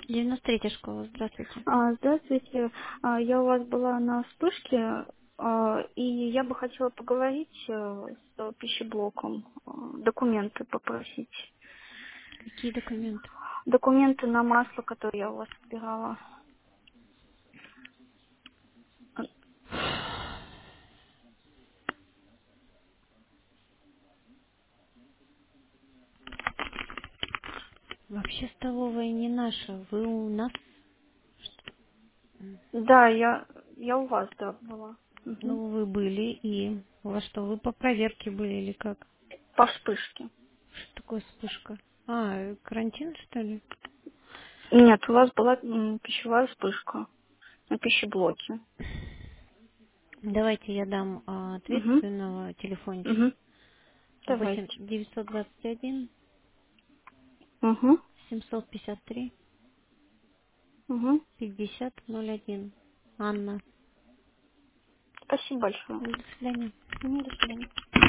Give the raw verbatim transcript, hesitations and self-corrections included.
девяносто третья школа, здравствуйте. А, Здравствуйте. А, Я у вас была на вспышке, а, и я бы хотела поговорить э, с пищеблоком, а, документы попросить. Какие документы? Документы на масло, которое я у вас собирала. Вообще столовая не наша. Вы у нас, Да, я, я у вас, да, была. Мгм. ну, вы были, и у вас что, вы по проверке были или как? По вспышке. Что такое вспышка? А, карантин, что ли? Нет, у вас была м, пищевая вспышка на пищеблоке. Давайте я дам а, Угу. ответственного телефончик. Угу. восемь Давайте. девятьсот двадцать один Угу. семьсот пятьдесят три Угу. пятьдесят ноль один. Анна. Спасибо большое. До свидания. Мгм, До свидания.